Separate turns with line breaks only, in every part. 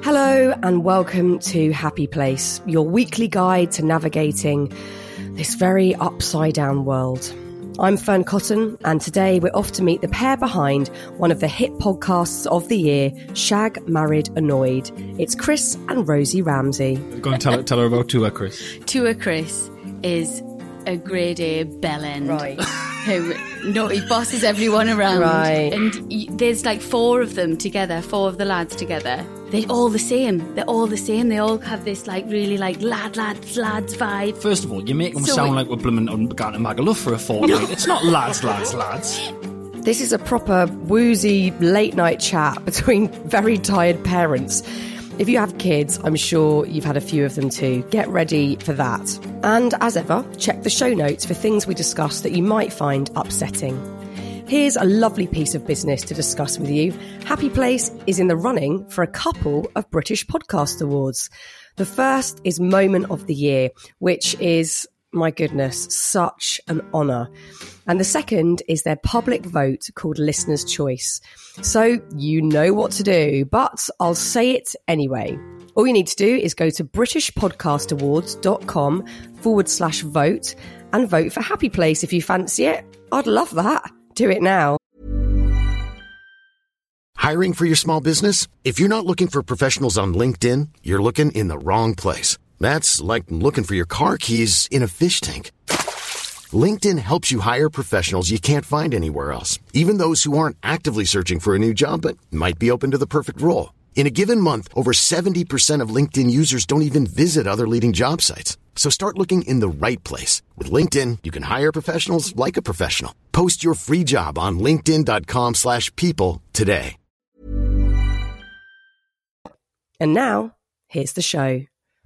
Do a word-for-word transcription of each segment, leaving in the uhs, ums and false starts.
Hello and welcome to Happy Place, your weekly guide to navigating this very upside-down world. I'm Fern Cotton, and today we're off to meet the pair behind one of the hit podcasts of the year, Shag, Married, Annoyed. It's Chris and Rosie Ramsey.
Go and tell, tell her about Tua Chris.
Tua Chris is a grade A bellend.
Right.
Who no, he bosses everyone around.
Right.
And y- there's like four of them together, four of the lads together. They're all the same. They're all the same. They all have this like really like lad, lads, lads vibe.
First of all, you make them
So
sound
we-
like we're blooming on going to Magaluf for a fortnight. It's not lads, lads, lads.
This is a proper woozy late night chat between very tired parents. If you have kids, I'm sure you've had a few of them too. Get ready for that. And as ever, check the show notes for things we discuss that you might find upsetting. Here's a lovely piece of business to discuss with you. Happy Place is in the running for a couple of British Podcast Awards. The first is Moment of the Year, which is, my goodness, such an honour. And the second is their public vote called Listener's Choice. So you know what to do, but I'll say it anyway. All you need to do is go to britishpodcastawards.com forward slash vote and vote for Happy Place if you fancy it. I'd love that. Do it now.
Hiring for your small business? If you're not looking for professionals on LinkedIn, you're looking in the wrong place. That's like looking for your car keys in a fish tank. LinkedIn helps you hire professionals you can't find anywhere else, even those who aren't actively searching for a new job but might be open to the perfect role. In a given month, over seventy percent of LinkedIn users don't even visit other leading job sites. So start looking in the right place. With LinkedIn, you can hire professionals like a professional. Post your free job on linkedin.com slash people today.
And now, here's the show.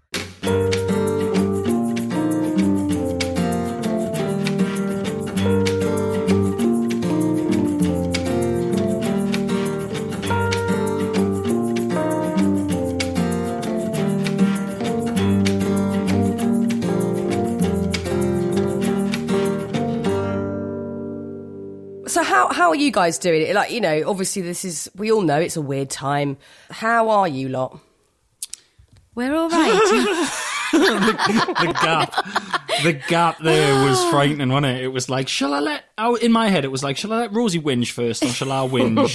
So how how are you guys doing it? Like, you know, obviously this is, we all know it's a weird time. How are you lot?
We're all right.
the, the gap. The gap there was frightening, wasn't it? It was like, shall I let... Oh, in my head, it was like, shall I let Rosie whinge first or shall I whinge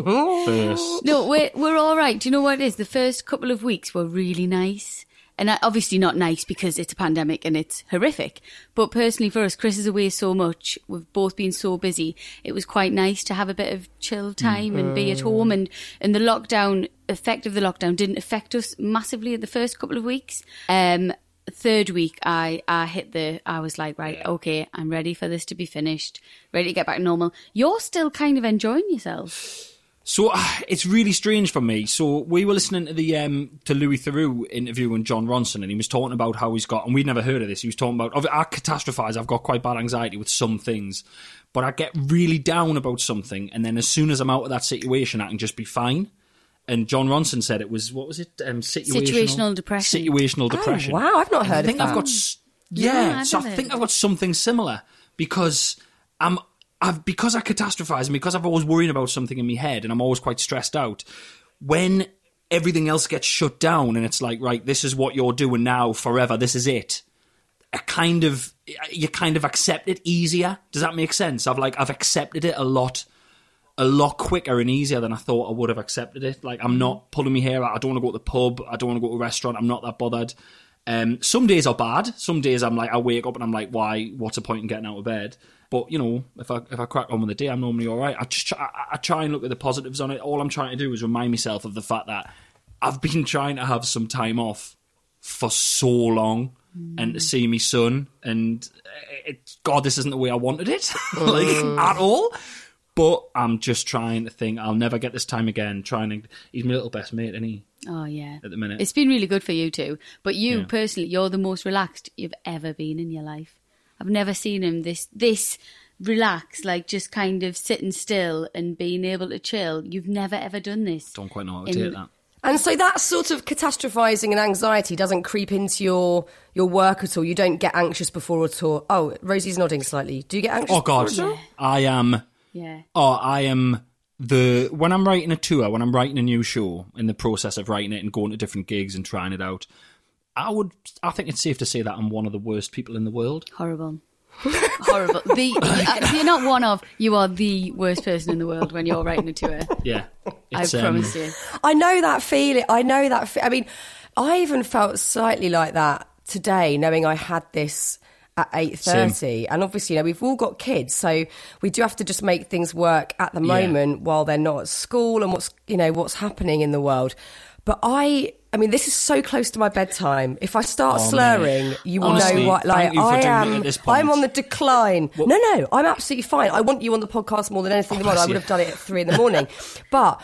first?
No, we're we're all right. Do you know what it is? The first couple of weeks were really nice. And obviously not nice because it's a pandemic and it's horrific. But personally for us, Chris is away so much. We've both been so busy. It was quite nice to have a bit of chill time and be at home. And, and the lockdown, effect of the lockdown didn't affect us massively in the first couple of weeks. Um, third week, I, I hit the, I was like, right, okay, I'm ready for this to be finished. Ready to get back to normal. You're still kind of enjoying yourself.
So uh, it's really strange for me. So we were listening to the um, to Louis Theroux interviewing Jon Ronson, and he was talking about how he's got, and we'd never heard of this. He was talking about, I catastrophise. I've got quite bad anxiety with some things, but I get really down about something, and then as soon as I'm out of that situation, I can just be fine. And Jon Ronson said it was, what was it? Um, situational,
situational depression.
Situational depression.
Oh, wow, I've not heard
I think
of that.
I've got, yeah.
Yeah, I've
so I
never
think
heard
I've got something similar because I'm. I've, because I catastrophize and because I've always worrying about something in my head and I'm always quite stressed out, when everything else gets shut down and it's like, right, this is what you're doing now forever, this is it, I kind of, you kind of accept it easier. Does that make sense? I've like, I've accepted it a lot, a lot quicker and easier than I thought I would have accepted it. Like, I'm not pulling my hair out. I don't want to go to the pub. I don't want to go to a restaurant. I'm not that bothered. Um, some days are bad. Some days I'm like, I wake up and I'm like, why, what's the point in getting out of bed? But, you know, if I if I crack on with the day, I'm normally all right. I just try, I, I try and look at the positives on it. All I'm trying to do is remind myself of the fact that I've been trying to have some time off for so long mm. and to see my son. And, it, God, this isn't the way I wanted it, like, at all. But I'm just trying to think, I'll never get this time again. Trying to, he's my little best mate, isn't he?
Oh, yeah.
At the minute.
It's been really good for you too. But you,
yeah.
personally, you're the most relaxed you've ever been in your life. I've never seen him this this relaxed, like just kind of sitting still and being able to chill. You've never, ever done this.
Don't quite know how to
in,
take that.
And so that sort of catastrophising and anxiety doesn't creep into your, your work at all? You don't get anxious before at all? Oh, Rosie's nodding slightly. Do you get anxious?
Oh, God.
before at all?
I am...
Yeah.
Oh, I am the when I'm writing a tour, when I'm writing a new show, in the process of writing it and going to different gigs and trying it out, I would, I think it's safe to say that I'm one of the worst people in the world.
Horrible. Horrible. The, uh, you're not one of, you are the worst person in the world when you're writing a tour.
Yeah.
I promise um, you.
I know that feeling. I know that. Fe- I mean, I even felt slightly like that today, knowing I had this at eight thirty. And obviously, you know, we've all got kids, so we do have to just make things work at the moment yeah. while they're not at school and what's, you know, what's happening in the world. But I, I mean, this is so close to my bedtime. If I start oh, slurring, man. you will Honestly, know what. Like I am, I'm on the decline. What? No, no, I'm absolutely fine. I want you on the podcast more than anything in the world. I would have done it at three in the morning, but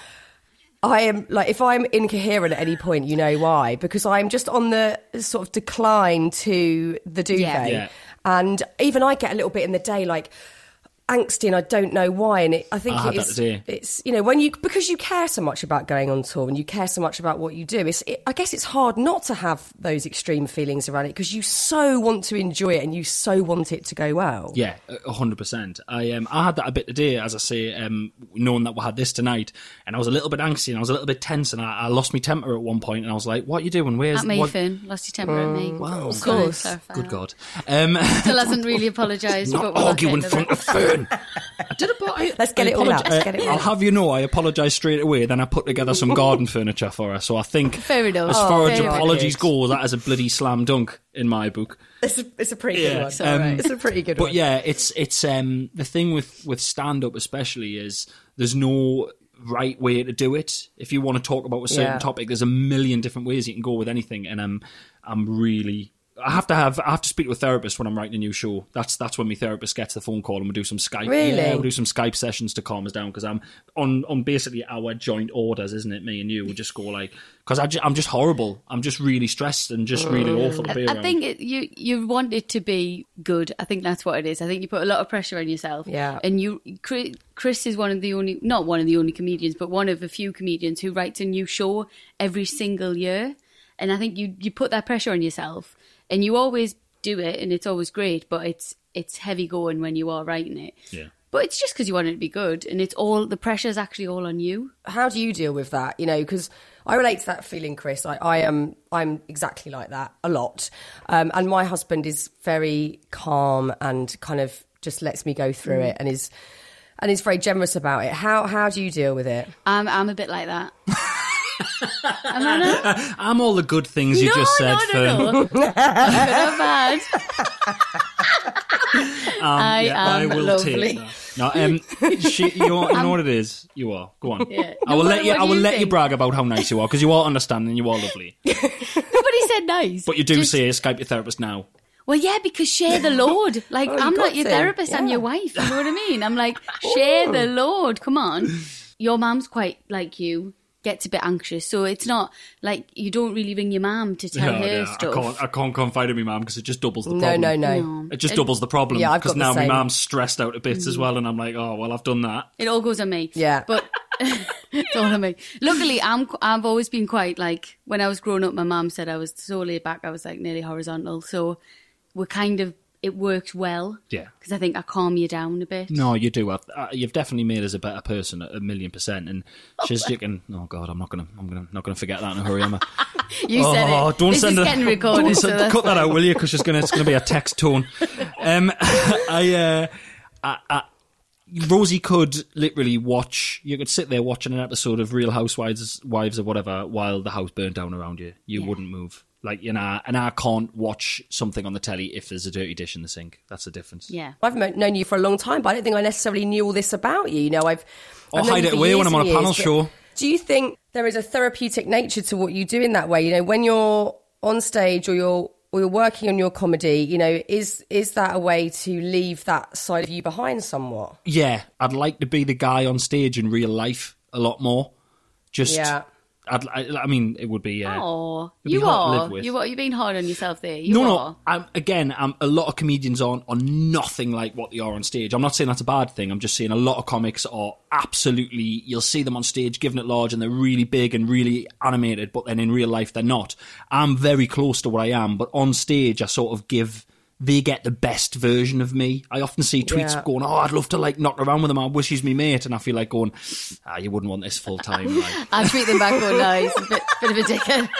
I am like, if I'm incoherent at any point, you know why? Because I'm just on the sort of decline to the duvet, yeah. Yeah. and even I get a little bit in the day, like. Angsty, and I don't know why, and it, I think
I
it is, it's, you know, when you, because you care so much about going on tour and you care so much about what you do, it's, it, I guess it's hard not to have those extreme feelings around it because you so want to enjoy it and you so want it to go well.
Yeah, a hundred percent. I um, I had that a bit today, as I say, um, knowing that we had this tonight, and I was a little bit angsty and I was a little bit tense, and I, I lost my temper at one point, and I was like, "What are you doing? Where's
at me,
what?
Finn? Lost your temper um, at me?
Wow,
of course.
Good God. Um,
Still hasn't really apologised.
Not argue in front of Finn. Did it, I,
Let's get
I
it all out. Let's get it all
I'll
out.
have you know, I apologise straight away. Then I put together some garden furniture for her. So I think,
fair enough.
as
Oh,
far as
fair
apologies
enough.
go, that is a bloody slam dunk in my book.
It's a, it's a pretty
Yeah,
good one.
It's all right.
It's a pretty good
But
one.
yeah, it's it's um the thing with with stand up especially is there's no right way to do it. If you want to talk about a certain
Yeah.
topic, there's a million different ways you can go with anything, and I'm I'm really. I have to have I have to speak to a therapist when I'm writing a new show. That's that's when my therapist gets the phone call and we do some Skype.
Really?
Yeah, we do some Skype sessions to calm us down because I'm on on basically our joint orders, isn't it? Me and you, we just go like because ju- I'm just horrible. I'm just really stressed and just really awful to be
I,
around.
I think it, you you want it to be good. I think that's what it is. I think you put a lot of pressure on yourself.
Yeah.
And you, Chris, Chris is one of the only, not one of the only comedians, but one of a few comedians who writes a new show every single year. And I think you you put that pressure on yourself, and you always do it, and it's always great, but it's it's heavy going when you are writing it.
Yeah.
But it's just because you want it to be good, and it's all, the pressure's actually all on you.
How do you deal with that? You know, because I relate to that feeling, Chris. I, I am, I'm exactly like that a lot. Um, and my husband is very calm and kind of just lets me go through mm. it, and is and is very generous about it. How how do you deal with it?
I'm I'm a bit like that. Am I not?
I'm all the good things you
no,
just said,
no, no, no. Good or bad.
Um,
I
yeah,
am
I will
lovely.
take that. No, um, she, you, are, you know what it is. You are. Go on.
Yeah.
I will
No,
let
what-
you.
what
I
do
will
you
let you
think?
brag about how nice you are because you are understanding. You are lovely.
Nobody said nice.
But you do
Just-
say Skype your therapist now.
Well, yeah, because share the load. Like,
Oh, you
I'm
got
not your
to.
therapist, I'm
Yeah.
your wife. You know what I mean? I'm like, share the load. Come on. Your mum's quite like you, gets a bit anxious. So it's not like you don't really ring your mum to tell
Yeah,
her
yeah,
stuff.
I can't. I can't confide in my mum because it just doubles the
No,
problem.
no, no,
No.
It just
It-
doubles the problem
Yeah, I've
because
got the
now my
same.
mum's stressed out a bit as well, and I'm like, oh well, I've done that.
It all goes on me.
Yeah.
But it's all on me. Luckily, I'm, I've always been quite like, when I was growing up, my mum said I was so laid back, I was like nearly horizontal. So we're kind of, it works well.
Yeah.
Because I think I calm you down a bit.
No, you do. I've, uh, you've definitely made us a better person, a million percent. And she's you can. Oh God, I'm not gonna. I'm gonna not gonna forget that in a hurry, am I?
You said
Oh,
it.
don't
this
send
is
a,
getting recorded.
Don't
so
send,
that's
cut that
fine.
out, will you? Because it's gonna it's gonna be a text tone. Um, I, uh, I, I, Rosie could literally watch. You could sit there watching an episode of Real Housewives, wives or whatever, while the house burned down around you. You
Yeah.
wouldn't move. Like you know, and I can't watch something on the telly if there's a dirty dish in the sink. That's the difference.
Yeah.
I've mo- known you for a long time, but I don't think I necessarily knew all this about you. You know, I've.
Or
I've known
hide
you
it
for
away
years
when I'm on
and
a panel
years, but
show.
Do you think there is a therapeutic nature to what you do in that way? You know, when you're on stage or you're or you're working on your comedy, you know, is is that a way to leave that side of you behind somewhat?
Yeah, I'd like to be the guy on stage in real life a lot more. Just,
Yeah.
I'd, I, I mean, it would be. Uh,
Oh,
it'd be
you
hard to
are.
live with.
You are. You're being hard on yourself there. You
no,
are.
no. I'm, again, I'm, a lot of comedians on are nothing like what they are on stage. I'm not saying that's a bad thing. I'm just saying a lot of comics are absolutely. You'll see them on stage giving it large, and they're really big and really animated. But then in real life, they're not. I'm very close to what I am, but on stage, I sort of give they get the best version of me. I often see tweets
Yeah.
going, oh, I'd love to like knock around with him. I wish he's me mate. And I feel like going, ah, you wouldn't want this full time. Like.
I treat them back going, no, he's a bit, bit of a dickhead.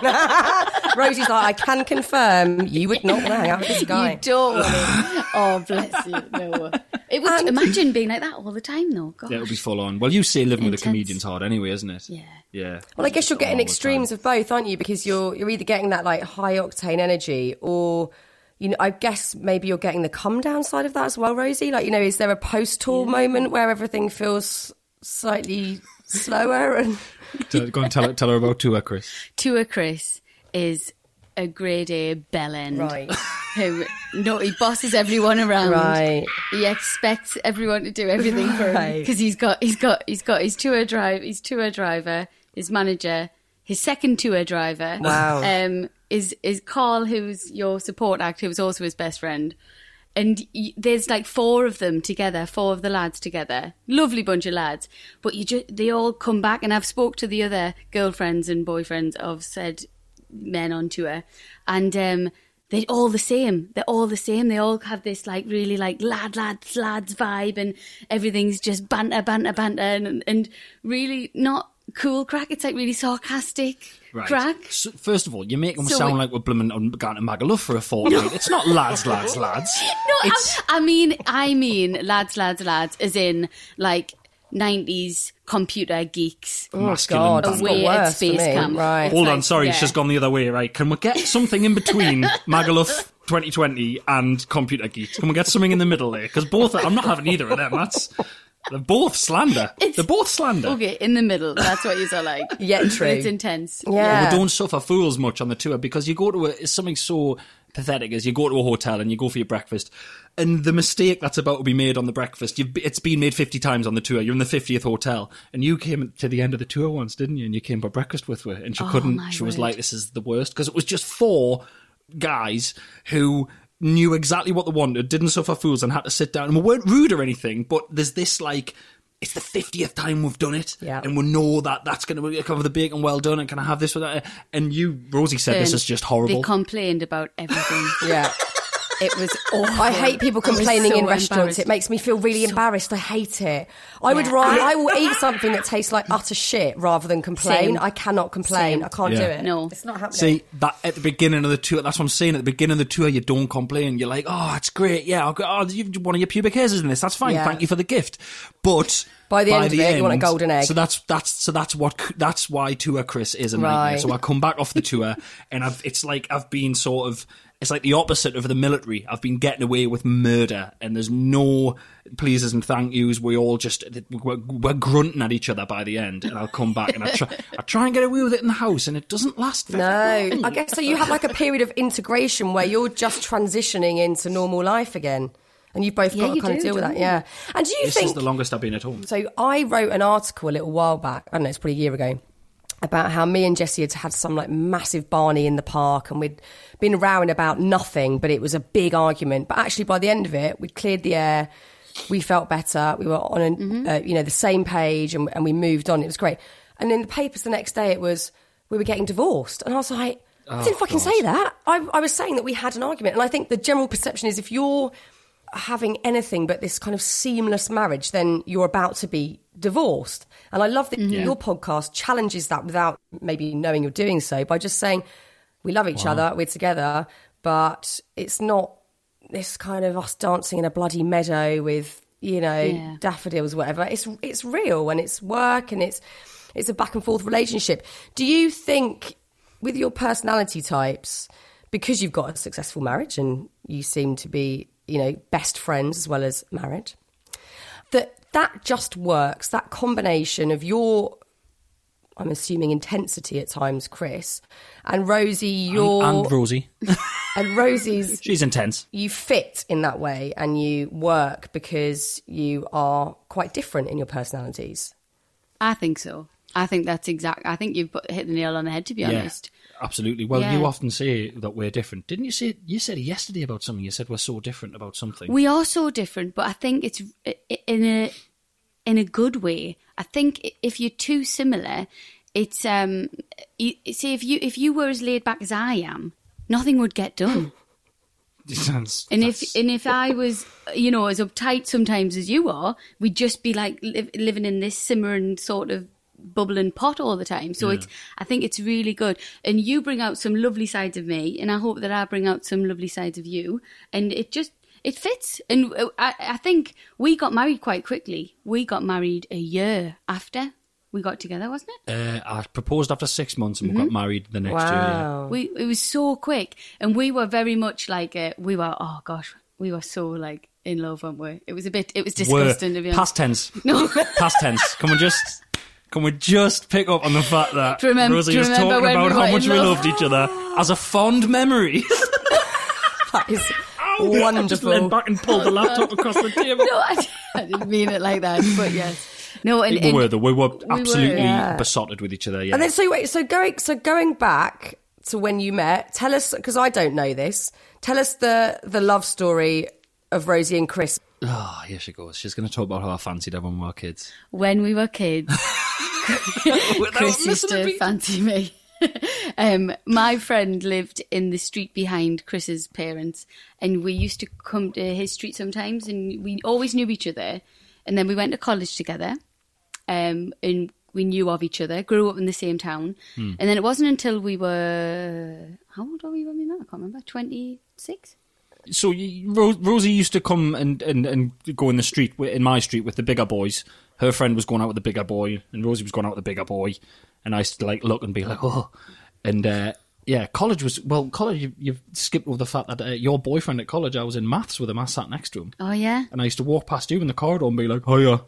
Rosie's like, I can confirm you would not want to hang out with this guy.
You don't want it. Oh, bless you. No. It would,
And-
imagine being like that all the time, though. Gosh.
Yeah, it would be full on. Well, you say living with a
Intense.
comedian's hard anyway, isn't it?
Yeah.
Yeah.
Well, I guess you're getting
All the
extremes
time.
of both, aren't you? Because you're you're either getting that like high octane energy, or you know, I guess maybe you're getting the come down side of that as well, Rosie. Like, you know, is there a post tour moment where everything feels slightly slower? And
Tell- Go and tell her, tell her about Tour, Chris.
Tour Chris is a grade A bellend.
Right.
Who, no, he bosses everyone around.
Right.
He expects everyone to do everything for him
Right.
because he's got he's got he's got his tour drive, his tour driver, his manager, his second tour driver.
Wow.
Um, is is Carl, who's your support act, who's also his best friend. And y- there's like four of them together, four of the lads together. Lovely bunch of lads. But you just, they all come back, and I've spoke to the other girlfriends and boyfriends of said men on tour, and um, they're all the same. They're all the same. They all have this like really like lad, lads, lads vibe, and everything's just banter, banter, banter, and, and really not cool crack. It's like really sarcastic crack.
So, first of all, you're making them
So
sound
we-
like we're blooming on going to Magaluf for a fortnight. It's not lads, lads, lads.
No,
It's,
I, I mean, I mean, lads, lads, lads, as in like nineties computer geeks
masculine
God,
banter.
that's got
away at
worse for
space
me.
camp.
Right.
It's
Hold
like,
on, sorry,
yeah.
it's just gone the other way, right? Can we get something in between Magaluf twenty twenty and Computer Geeks? Can we get something in the middle there? Because both, I'm not having either of them. That's they're both slander. They're both slander.
Okay, in the middle. That's what you are like.
Yeah,
But
true.
it's intense.
Yeah.
We don't suffer fools much on the tour because you go to a, it's something so pathetic as you go to a hotel and you go for your breakfast, and the mistake that's about to be made on the breakfast, you've, it's been made fifty times on the tour. You're in the fiftieth hotel, and you came to the end of the tour once, didn't you? And you came for breakfast with her, and she
Oh,
couldn't.
my
She was
word.
like, "This is the worst," because it was just four guys who knew exactly what they wanted, didn't suffer fools, and had to sit down. And we weren't rude or anything, but there's this like. It's the fiftieth time we've done it,
Yeah.
and we know that that's going to cover the bacon well done, and can I have this with that? And you, Rosie, said this
Then
is just horrible.
They complained about everything.
Yeah.
It was awful.
I hate people
I was
complaining
so
in restaurants.
embarrassed.
It makes me feel really embarrassed. I hate it. I would
Yeah.
rather, I will eat something that tastes like utter shit rather than complain.
Same.
I cannot complain.
Same.
I can't
Yeah.
do it.
No.
It's not happening.
See, that at the beginning of the tour, that's what I'm saying. At the beginning of the tour, you don't complain. You're like, oh, it's great. Yeah, I'll go, oh, you've one of your pubic hairs is in this. That's fine.
Yeah.
Thank you for the gift. But
By the end of it, you want a golden egg.
So that's that's so that's what that's why Tour Chris is a nightmare.
Right.
So I come back off the tour, and I've it's like I've been sort of. It's like the opposite of the military. I've been getting away with murder, and there's no pleases and thank yous. We all just we're, we're grunting at each other by the end, and I'll come back and I try I try and get away with it in the house, and it doesn't last very
No,
long.
I guess so. You have like a period of integration where you're just transitioning into normal life again, and you've both
Yeah,
got to
you
kind of
do,
deal with
don't
that.
you?
Yeah. And do you
This
think?
is the longest I've been at home.
So I wrote an article a little while back. I don't know, it's probably a year ago, about how me and Jessie had had some like massive Barney in the park, and we'd been rowing about nothing, but it was a big argument. But actually, by the end of it, we'd cleared the air. We felt better. We were on, a,
Mm-hmm.
uh, you know, the same page, and, and we moved on. It was great. And in the papers the next day, it was we were getting divorced, and I was like, I didn't fucking say that. I, I was saying that we had an argument, and I think the general perception is if you're having anything but this kind of seamless marriage, then you're about to be divorced. And I love that your podcast challenges that without maybe knowing you're doing so, by just saying we love each other, we're together, but it's not this kind of us dancing in a bloody meadow with, you know,
Yeah.
daffodils, whatever. It's it's real, and it's work, and it's it's a back and forth relationship. Do you think with your personality types, because you've got a successful marriage and you seem to be, you know, best friends as well as married, that that just works, that combination of your, I'm assuming, intensity at times, Chris, and Rosie, your...
And, and Rosie.
and Rosie's...
She's intense.
You fit in that way and you work because you are quite different in your personalities.
I think so. I think that's exact. I think you've put, hit the nail on the head, to be honest.
Yeah, absolutely. Well,
Yeah.
you often say that we're different. Didn't you say, you said it yesterday about something? You said we're so different about something.
We are so different, but I think it's i- in a in a good way. I think if you're too similar, it's um. You, see, if you if you were as laid back as I am, nothing would get done. And if and if I was, you know, as uptight sometimes as you are, we'd just be like li- living in this simmering sort of bubbling pot all the time. So yeah. it's, I think it's really good. And you bring out some lovely sides of me, and I hope that I bring out some lovely sides of you. And it just, it fits. And I, I think we got married quite quickly. We got married a year after we got together, wasn't it?
Uh, I proposed after six months and mm-hmm. we got married the next
wow.
year. Yeah.
We It was so quick. And we were very much like, uh, we were, oh gosh, we were so like in love, weren't we? It was a bit, it was disgusting
were.
to be honest.
Past tense.
No.
Past tense. Can we just... Can we just pick up on the fact that
remember,
Rosie was talking
we
about how much we
love?
loved each other as a fond memory?
That is
Ow,
wonderful.
I just leaned back and pulled the laptop across the table.
No, I, I didn't mean it like that, but yes. No, and,
we
and
were though. We were absolutely
were,
yeah.
besotted with each other. Yeah.
And then, so wait, so going, so going back to when you met, tell us, because I don't know this. Tell us the the love story of Rosie and Chris.
Oh, here she goes. She's going to talk about how I fancied her when we were kids.
When we were kids, Chris used to fancy me. um, my friend lived in the street behind Chris's parents, and we used to come to his street sometimes, and we always knew each other. And then we went to college together, um, and we knew of each other, grew up in the same town. Hmm. And then it wasn't until we were, how old were we when we met? I can't remember, twenty-six?
So you, Ro- Rosie used to come and, and, and go in the street, in my street, with the bigger boys. Her friend was going out with the bigger boy, and Rosie was going out with the bigger boy. And I used to like look and be like, oh. And uh, yeah, college was, well, college, you, you've skipped over the fact that uh, your boyfriend at college, I was in maths with him, I sat next to him.
Oh, yeah?
And I used to walk past you in the corridor and be like, hiya.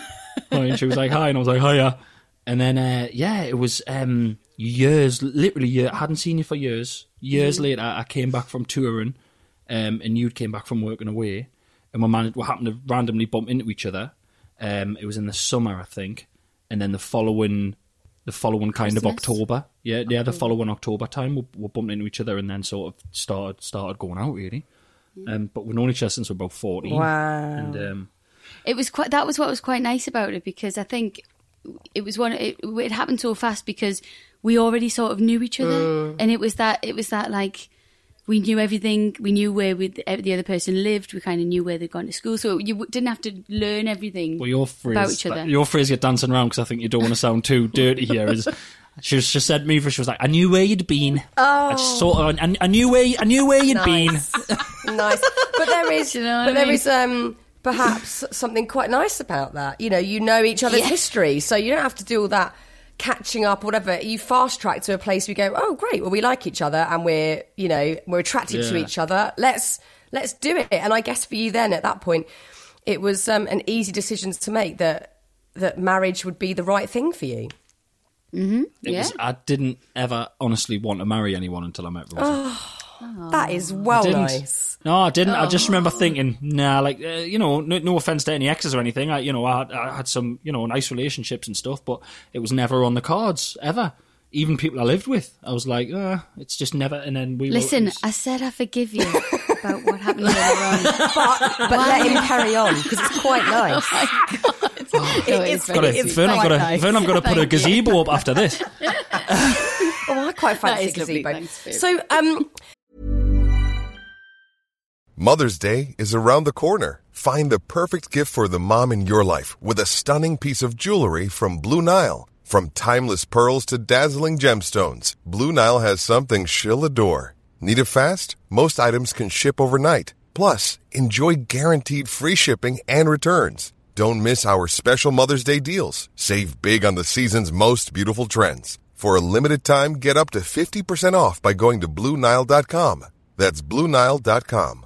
And she was like, hi, and I was like, hiya. And then, uh, yeah, it was um, years, literally years, I hadn't seen you for years. Years mm. later, I came back from touring. Um, and you came back from working away, and we managed, we happened to randomly bump into each other. Um, it was in the summer, I think, and then the following, the following kind Christmas? of October, yeah, October. yeah, the following October time, we, we bumped into each other, and then sort of started started going out really. Yeah. Um, but we've known each other since we were about fourteen.
Wow!
And um,
it was quite. That was what was quite nice about it, because I think it was one. It, it happened so fast because we already sort of knew each other, mm. and it was that. It was that like. We knew everything. We knew where we, the other person lived. We kind of knew where they'd gone to school. So you didn't have to learn everything well, your phrase, about each other.
Your phrase you're dancing around, because I think you don't want to sound too dirty here, is she, she said to me, she was like, I knew where you'd been.
Oh.
I, just sort of, I, I, knew, where, I knew where you'd
nice. been. Nice. But there is,
you know
but there
I mean?
is um, perhaps something quite nice about that. You know, you know each other's yeah. history, so you don't have to do all that catching up, whatever. You fast track to a place where you go, oh great, well we like each other and we're, you know, we're attracted yeah. to each other. Let's let's do it. And I guess for you then at that point, it was um, an easy decision to make that that marriage would be the right thing for you.
Mm-hmm.
It
yeah.
was, I didn't ever honestly want to marry anyone until I met Rosie.
Oh, that is well nice.
No, I didn't.
Oh.
I just remember thinking, nah, like, uh, you know, no, no offense to any exes or anything. I, you know, I had, I had some, you know, nice relationships and stuff, but it was never on the cards, ever. Even people I lived with, I was like, uh, it's just never. And then we
Listen,
were,
I said I forgive you about what happened later on.
But, but let him carry on, because it's quite nice.
Oh my God.
Oh, it is
got
very,
a, Fern, I've got to, nice. Fern, I've got to put a gazebo you. up after this.
Oh, I quite fancy a gazebo. Thanks, so, um...
Mother's Day is around the corner. Find the perfect gift for the mom in your life with a stunning piece of jewelry from Blue Nile. From timeless pearls to dazzling gemstones, Blue Nile has something she'll adore. Need it fast? Most items can ship overnight. Plus, enjoy guaranteed free shipping and returns. Don't miss our special Mother's Day deals. Save big on the season's most beautiful trends. For a limited time, get up to fifty percent off by going to Blue Nile dot com. That's Blue Nile dot com.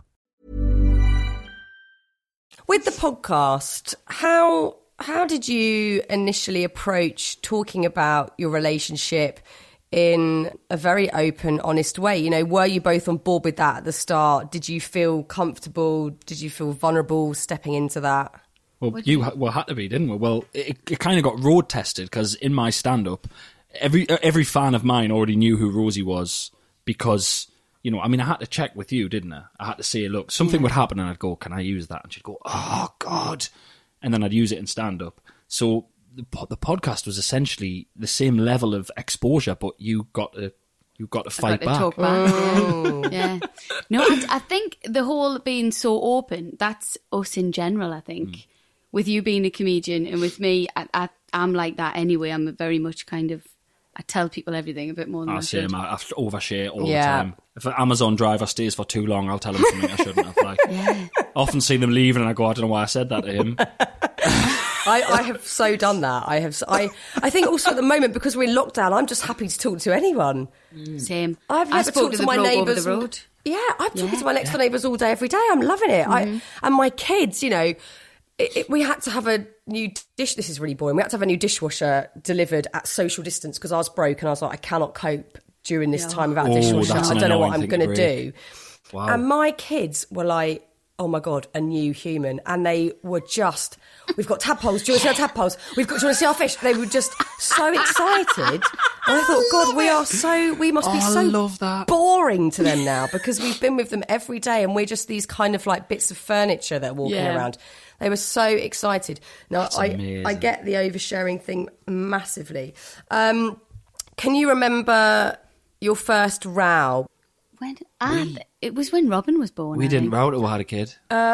With the podcast, how how did you initially approach talking about your relationship in a very open, honest way? You know, were you both on board with that at the start? Did you feel comfortable? Did you feel vulnerable stepping into that?
Well, you, you well had to be, didn't we? Well, it, it kind of got road tested, because in my stand-up, every every fan of mine already knew who Rosie was, because, you know, I mean, I had to check with you, didn't I? I had to say, look, something yeah. would happen, and I'd go, can I use that? And she'd go, oh, God. And then I'd use it in stand-up. So the, the podcast was essentially the same level of exposure, but you got to you've got to
I've
fight
got to
back.
talk back. Yeah. yeah. No, I, I think the whole being so open, that's us in general, I think. Mm. With you being a comedian and with me, I, I, I'm like that anyway. I'm very much kind of, I tell people everything a bit more than I, I should.
I, I overshare all
yeah.
the time. If an Amazon driver stays for too long, I'll tell him something I shouldn't have. Like,
yeah.
I often see them leaving and I go, I don't know why I said that to him.
I, I have so done that. I have. I. I think also at the moment, because we're in lockdown, I'm just happy to talk to anyone.
Same.
I've never
I spoke
talked
to,
to
the
my neighbours.
over the road.
Yeah, I'm talking
Yeah.
to my next door neighbours all day, every day. I'm loving it. Mm-hmm. I and my kids, you know, it, it, we had to have a new dish. This is really boring. We had to have a new dishwasher delivered at social distance because I was broke and I was like, I cannot cope during this
Yeah.
time without a
Oh,
dishwasher.
that's
I
an
don't know what
annoying
I'm
thing
going to
to
do.
Wow.
And my kids were like, oh my God, a new human. And they were just, we've got tadpoles. Do you want to see our tadpoles? We've got, do you want to see our fish? They were just so excited. And I thought, God, we are so, we must be
Oh, I
so
love that.
boring to them now because we've been with them every day and we're just these kind of like bits of furniture that are walking
Yeah.
around. They were so excited. Now,
That's
I,
amazing.
I get the oversharing thing massively. Um, can you remember your first row?
When I, it was when Robin was born.
We
I
didn't
think.
row till we had a kid.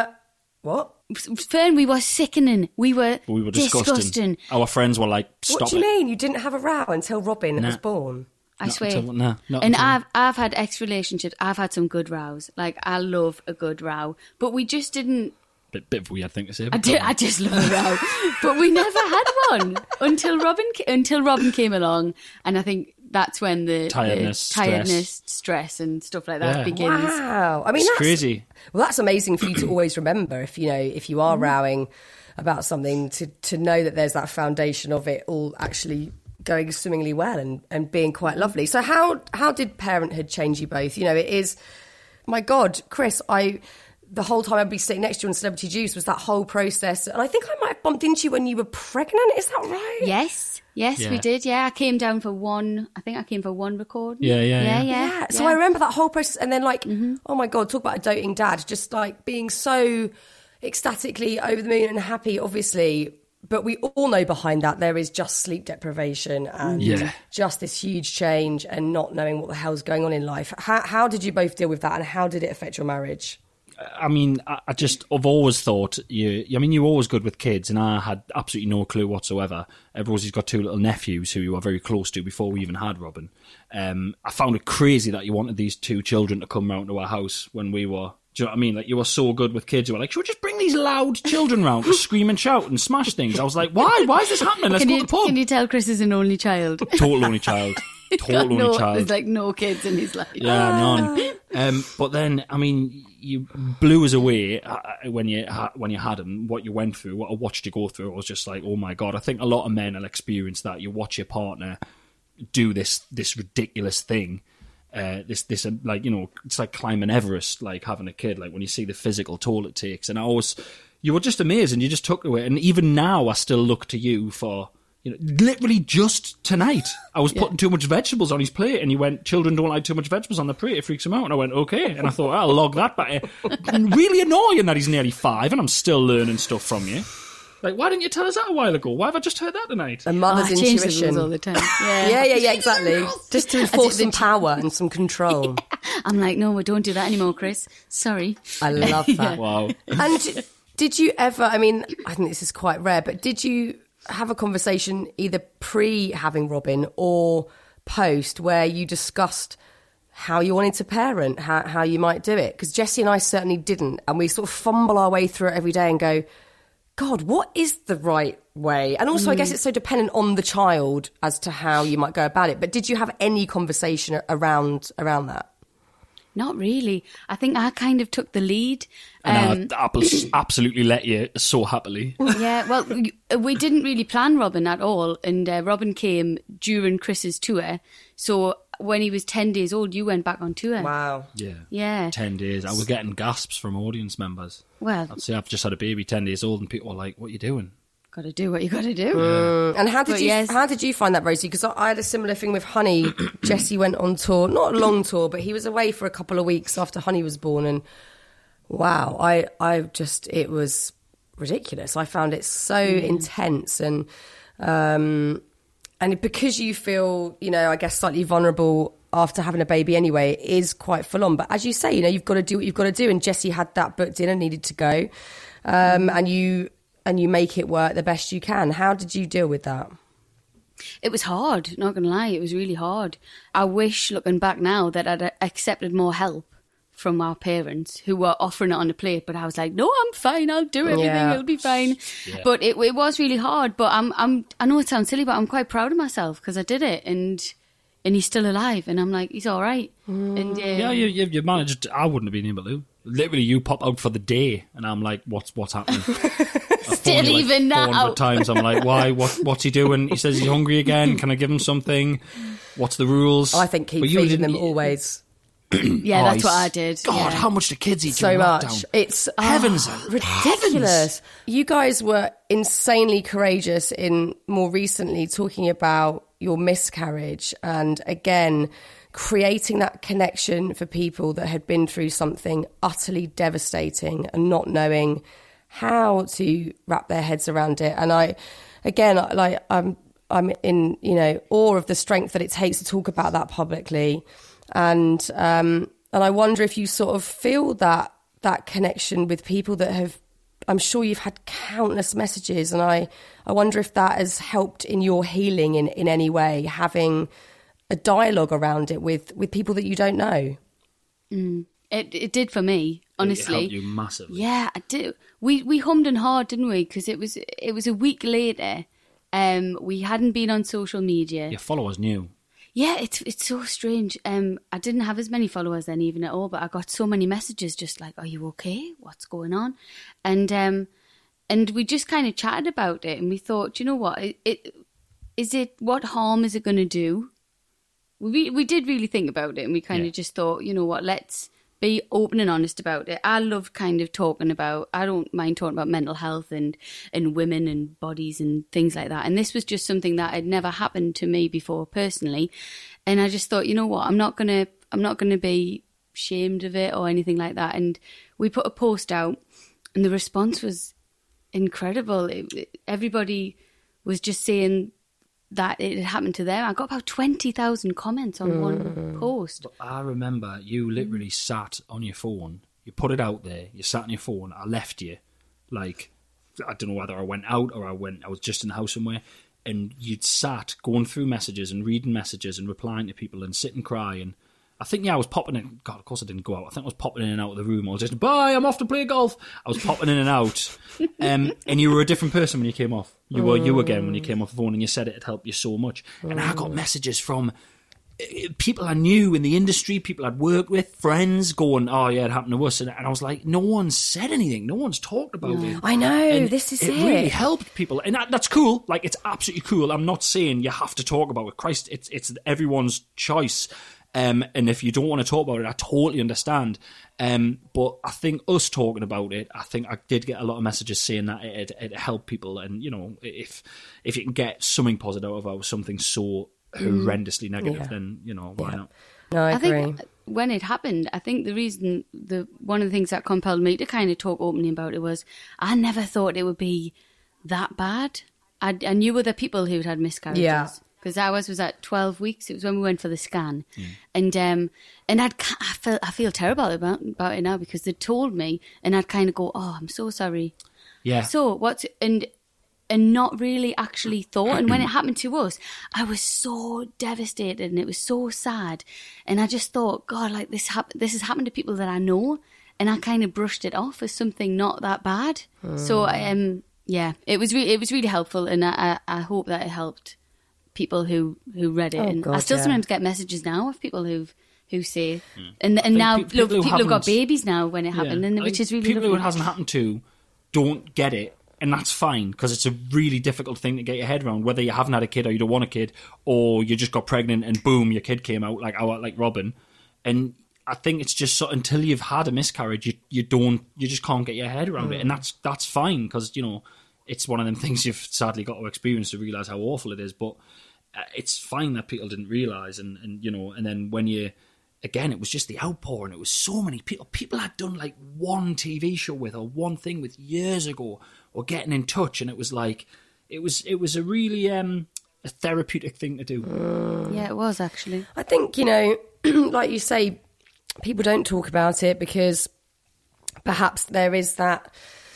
What?
Fern, we were sickening. We were,
We were disgusting.
disgusting.
Our friends were like, stop
What do you
it.
mean? You didn't have a row until Robin
Nah.
was born?
I
Not
swear.
until- no, not
and
until-
I've I've had ex relationships. I've had some good rows. Like I love a good row, but we just didn't.
Bit, bit of a weird thing to say.
I,
but
do,
go on.
I just love a row, but we never had one until Robin ca- until Robin came along, and I think that's when the
Tiredness,
the tiredness, stress, and stuff like that
Yeah.
begins.
Wow. I mean,
It's
that's
crazy.
Well, that's amazing for you to always remember if, you know, if you are rowing about something, to, to know that there's that foundation of it all actually going swimmingly well and, and being quite lovely. So how how did parenthood change you both? You know, it is, my God, Chris, I... the whole time I'd be sitting next to you on Celebrity Juice was that whole process. And I think I might have bumped into you when you were pregnant. Is that right?
Yes, yes,
Yeah.
we did. Yeah, I came down for one. I think I came for one recording.
Yeah, yeah,
yeah,
yeah.
yeah.
Yeah. So I remember that whole process. And then like, oh my God, talk about a doting dad. Just like being so ecstatically over the moon and happy, obviously. But we all know behind that there is just sleep deprivation and
Yeah.
just this huge change and not knowing what the hell's going on in life. How, how did you both deal with that and how did it affect your marriage?
I mean, I, I just, I've always thought, you. I mean, you were always good with kids, and I had absolutely no clue whatsoever. Uh, Rosie's got two little nephews who you were very close to before we even had Robin. Um, I found it crazy that you wanted these two children to come round to our house when we were, do you know what I mean? Like, you were so good with kids. You were like, should we just bring these loud children round to scream and shout and smash things? I was like, why? Why is this happening? Let's
Can
go
you,
to the pub.
can you tell Chris is an only child?
Total only child. Total only
no,
child.
There's like no kids in his life.
Yeah, none. Um, but then, I mean, you blew us away uh, when you ha- when you had him. What you went through, what I watched you go through, I was just like, oh my God. I think a lot of men will experience that. You watch your partner do this this ridiculous thing. Uh, this this uh, like, you know, it's like climbing Everest, like having a kid. Like when you see the physical toll it takes, and I always, you were just amazing. You just took to it, and even now, I still look to you for. You know, literally just tonight, I was putting too much vegetables on his plate, and he went, "Children don't like too much vegetables on their plate; it freaks him out." And I went, "Okay," and I thought, "I'll log that back." Really annoying that he's nearly five, and I'm still learning stuff from you. Like, why didn't you tell us that a while ago? Why have I just heard that tonight?
A mother's
Oh, I change the
intuition.
rules all the time. Yeah.
Yeah, yeah, yeah, exactly. Just to enforce
the-
some power and some control.
I'm like, no, we don't do that anymore, Chris. Sorry.
I love that.
Wow.
And did you ever, I mean, I think this is quite rare, but did you have a conversation either pre having Robin or post where you discussed how you wanted to parent, how, how you might do it? Because Jessie and I certainly didn't. And we sort of fumble our way through it every day and go, God, what is the right way? And also, mm. I guess it's so dependent on the child as to how you might go about it. But did you have any conversation around around that?
Not really. I think I kind of took the lead.
And I abs- absolutely let you so happily.
Yeah, well, we- we didn't really plan Robin at all. And uh, Robin came during Chris's tour. So when he was ten days old, you went back on tour.
Wow.
Yeah.
Yeah.
Ten days. I was getting gasps from audience members.
Well,
I'd say I've just had a baby ten days old, and people were like, "What are you doing?"
got to do what you got to do.
Mm. And how did
But
you
yes.
how did you find that, Rosie? Because I, I had a similar thing with Honey. Jesse went on tour, not a long tour, but he was away for a couple of weeks after Honey was born, and wow, I I just it was ridiculous. I found it so
Mm.
intense, and um, and because you feel, you know, I guess slightly vulnerable after having a baby anyway, it is quite full on. But as you say, you know, you've got to do what you've got to do. And Jessie had that booked in and needed to go. Um, and you and you make it work the best you can. How did you deal with that?
It was hard, not going to lie. It was really hard. I wish, looking back now, that I'd accepted more help from our parents who were offering it on a plate. But I was like, no, I'm fine. I'll do everything.
Yeah.
It'll be fine.
Yeah.
But it, it was really hard. But I'm, I'm, I know it sounds silly, but I'm quite proud of myself because I did it. And and he's still alive. And I'm like, he's all right. Mm. And, uh,
yeah, you, you, you managed. I wouldn't have been able to. Literally, you pop out for the day, and I'm like, "What's what's happening?"
Still
like
even now.
four hundred times, I'm like, "Why? What? What's he doing?" He says he's hungry again. Can I give him something? What's the rules?
I think keep
But you
feeding them
didn't-
always.
yeah,
Oh,
that's
he's-
what I did.
God,
yeah.
how much do kids eat
So
during
much.
lockdown?
It's
Heavens,
oh, ridiculous.
heavens.
You guys were insanely courageous in more recently talking about your miscarriage and again creating that connection for people that had been through something utterly devastating and not knowing how to wrap their heads around it. And I, again, like I'm, I'm in, you know, awe of the strength that it takes to talk about that publicly. And, um, and I wonder if you sort of feel that, that connection with people that have, I'm sure you've had countless messages. And I, I wonder if that has helped in your healing in, in any way, having a dialogue around it with, with people that you don't know.
Mm. It it did for me, honestly.
It helped you massively.
Yeah, I do. We we hummed and hawed, didn't we? Because it was it was a week later. Um, we hadn't been on social media.
Your followers knew.
Yeah, it's it's so strange. Um, I didn't have as many followers then, even at all, but I got so many messages, just like, "Are you okay? What's going on?" And um, and we just kind of chatted about it, and we thought, "Do you know what? It, it is it what harm is it going to do?" We we did really think about it, and we kind
Yeah.
of just thought, you know what, let's be open and honest about it. I love kind of talking about, I don't mind talking about mental health and, and women and bodies and things like that. And this was just something that had never happened to me before personally. And I just thought, you know what, I'm not going to, I'm not going to be ashamed of it or anything like that. And we put a post out and the response was incredible. It, it, everybody was just saying that it had happened to them. I got about twenty thousand comments on mm. one post.
But I remember you literally sat on your phone, you put it out there, you sat on your phone, I left you, like, I don't know whether I went out or I went, I was just in the house somewhere, and you'd sat going through messages and reading messages and replying to people and sit and cry. And I think, yeah, I was popping in, God, of course I didn't go out, I think I was popping in and out of the room, I was just, bye, I'm off to play golf. I was popping in and out, um, and you were a different person when you came off. You were you again when you came off the phone, and you said it had helped you so much. And I got messages from people I knew in the industry, people I'd worked with, friends going, oh yeah, it happened to us. And, and I was like, no one's said anything. No one's talked about it.
I know,
and
this is
it.
it.
It really helped people. And that, that's cool. Like, it's absolutely cool. I'm not saying you have to talk about it. Christ, it's, it's everyone's choice. Um, and if you don't want to talk about it, I totally understand. Um, but I think us talking about it, I think I did get a lot of messages saying that it, it, it helped people. And, you know, if if you can get something positive out of something so horrendously negative,
Yeah.
then, you know, why
Yeah.
not?
No, I,
I
agree.
think when it happened, I think the reason, the one of the things that compelled me to kind of talk openly about it was I never thought it would be that bad. I, I knew other people who'd had miscarriages.
Yeah.
Because ours was at twelve weeks. It was when we went for the scan, mm. and um, and I'd I feel I feel terrible about about it now because they told me, and I'd kind of go, oh, I'm so sorry.
Yeah.
So what's and and not really actually thought. And when it happened to us, I was so devastated, and it was so sad. And I just thought, God, like this hap- this has happened to people that I know, and I kind of brushed it off as something not that bad. Mm. So um, yeah, it was re- it was really helpful, and I I, I hope that it helped people who, who read it.
Oh,
and
God,
I still
yeah.
sometimes get messages now of people who've who say,
Mm.
and and now
pe-
people,
people who
people have got
haven't-
babies now when it happened,
Yeah.
and
I
which
think
is really
people
lovely.
who it hasn't happened to don't get it, and that's fine because it's a really difficult thing to get your head around. Whether you haven't had a kid or you don't want a kid, or you just got pregnant and boom, your kid came out like our like Robin. And I think it's just so, until you've had a miscarriage, you you don't you just can't get your head around
Mm.
it, and that's that's fine because you know it's one of them things you've sadly got to experience to realise how awful it is, but. Uh, it's fine that people didn't realise, and, and you know, and then when you, again, it was just the outpouring. It was so many people. People had done like one T V show with or one thing with years ago, or getting in touch, and it was like, it was it was a really um a therapeutic thing to do.
Mm.
Yeah, it was actually.
I think, you know, like you say, people don't talk about it because perhaps there is that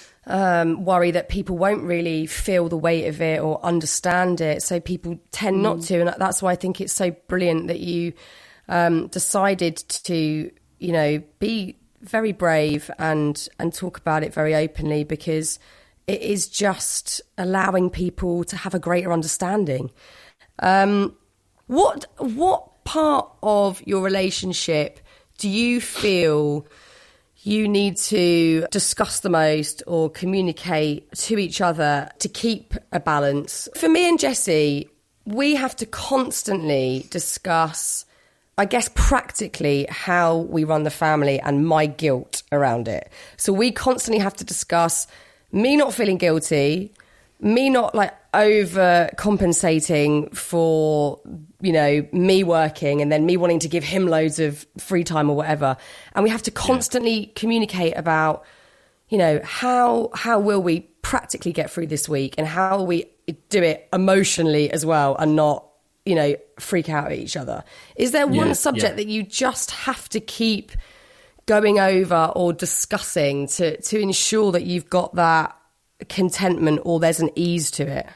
um, worry that people won't really feel the weight of it or understand it. So people tend mm. not to. And that's why I think it's so brilliant that you um, decided to, you know, be very brave and, and talk about it very openly, because it is just allowing people to have a greater understanding. Um, what what part of your relationship do you feel you need to discuss the most or communicate to each other to keep a balance? For me and Jessie, we have to constantly discuss, I guess, practically how we run the family and my guilt around it. So we constantly have to discuss me not feeling guilty, me not like over compensating for, you know, me working and then me wanting to give him loads of free time or whatever. And we have to constantly yeah. communicate about, you know, how how will we practically get through this week, and how will we do it emotionally as well and not, you know, freak out at each other. Is there one yeah, subject yeah. that you just have to keep going over or discussing to, to ensure that you've got that contentment or there's an ease to it?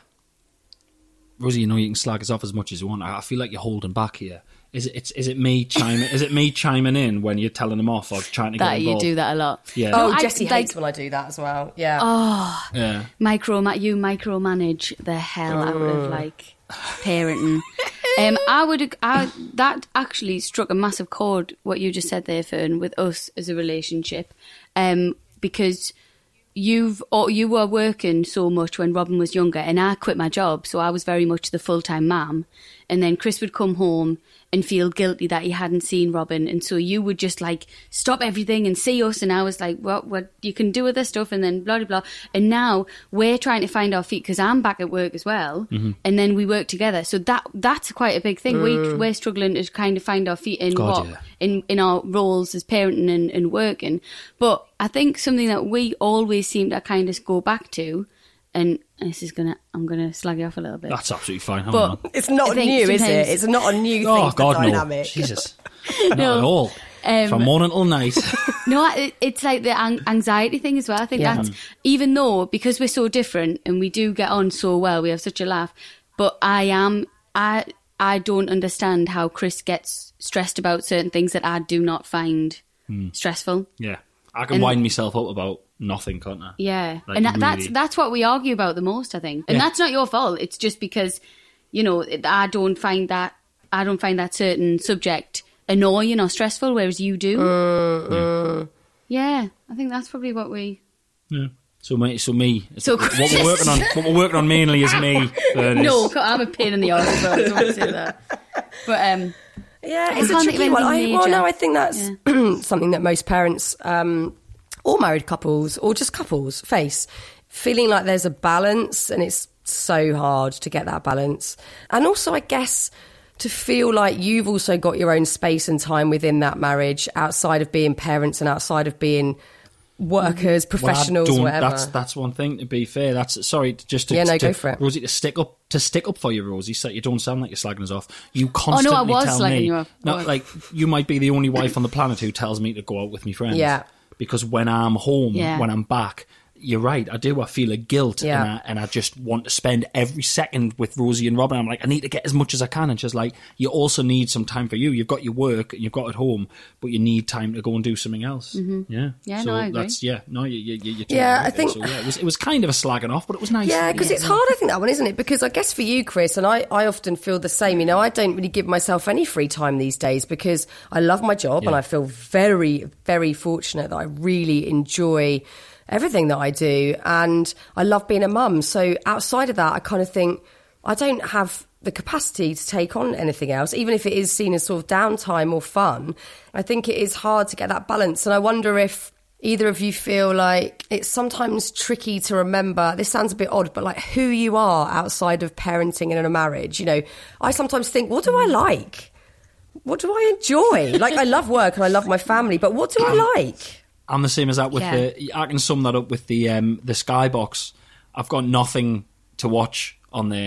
Rosie, you know you can slag us off as much as you want. I feel like you're holding back here. Is it? It's, is it me chiming? Is it me chiming in when you're telling them off or trying to
that
get involved?
You do that a lot.
Yeah.
Oh,
no,
Jessie
I,
hates
like,
when I do that as well. Yeah.
Oh,
yeah.
Micro, you micromanage the hell out of like parenting. um, I would. I, that actually struck a massive chord. What you just said there, Fern, with us as a relationship, um, because you've or you were working so much when Robin was younger, and I quit my job, so I was very much the full time mum. And then Chris would come home and feel guilty that he hadn't seen Robin, and so you would just like stop everything and see us, and I was like, well, what you can do other stuff, and then blah blah blah. And now we're trying to find our feet because I'm back at work as well, mm-hmm. and then we work together, so that that's quite a big thing. Mm. We we're struggling to kind of find our feet in
God,
what
yeah.
in in our roles as parenting and, and working. But I think something that we always seem to kind of go back to, and this is gonna I'm gonna slag you off a little bit.
That's absolutely fine.
But
on.
it's not new, is it? It's not a new thing.
Oh
for
God,
dynamic.
no! Jesus, not
No.
at all.
Um,
From morning till night.
No, it, it's like the an- anxiety thing as well. I think
Yeah.
that's, even though, because we're so different and we do get on so well, we have such a laugh, but I am, I, I don't understand how Chris gets stressed about certain things that I do not find hmm. stressful.
Yeah. I can
And-
wind myself up about nothing, can't I?
Yeah.
Like,
and that,
really.
that's that's what we argue about the most, I think. And
Yeah.
that's not your fault. It's just because, you know, I don't find that, I don't find that certain subject annoying or stressful, whereas you do.
Mm, mm.
Yeah, I think that's probably what we.
Yeah. So me, so me.
So
what we're working on, what we're working on mainly is me. Ernest.
No, I'm a pain in the arse as well. I don't want to say that. But um,
Yeah,
I
it's a
can't think of
tricky one. I,
anything
well,
major.
no, I think that's
Yeah.
something that most parents, um, or married couples, or just couples, face. Feeling like there's a balance, and it's so hard to get that balance. And also, I guess, to feel like you've also got your own space and time within that marriage, outside of being parents and outside of being workers, professionals,
well, I don't-
whatever.
That's that's one thing. To be fair, that's sorry. Just to,
Yeah, no,
to,
go for it.
Rosie, to stick up to stick up for you, Rosie. So you don't sound like you're slagging us off. You constantly
Oh, no, I was
tell
slagging
me,
you off.
No,
Oh.
like you might be the only wife on the planet who tells me to go out with my friends.
Yeah.
Because when I'm home,
Yeah.
when I'm back, you're right. I do. I feel a guilt,
Yeah.
and, I, and I just want to spend every second with Rosie and Robin. I'm like, I need to get as much as I can. And she's like, you also need some time for you. You've got your work and you've got at home, but you need time to go and do something else. Mm-hmm. Yeah,
Yeah,
so
no, I agree.
That's yeah. No, you, you, you, you're totally
Yeah,
right
I
there.
think-
So, yeah, it was it was kind of a slagging off, but it was nice.
Yeah, because it's hard, I think, that one, isn't it? Because I guess for you, Chris, and I, I often feel the same, you know, I don't really give myself any free time these days because I love my job
Yeah.
and I feel very, very fortunate that I really enjoy everything that I do. And I love being a mum. So outside of that, I kind of think I don't have the capacity to take on anything else, even if it is seen as sort of downtime or fun. I think it is hard to get that balance. And I wonder if either of you feel like it's sometimes tricky to remember, this sounds a bit odd, but like who you are outside of parenting and in a marriage. You know, I sometimes think, what do I like? What do I enjoy? Like, I love work and I love my family, but what do I like?
I'm the same as that with
Yeah.
the. I can sum that up with the um, the Skybox. I've got nothing to watch on there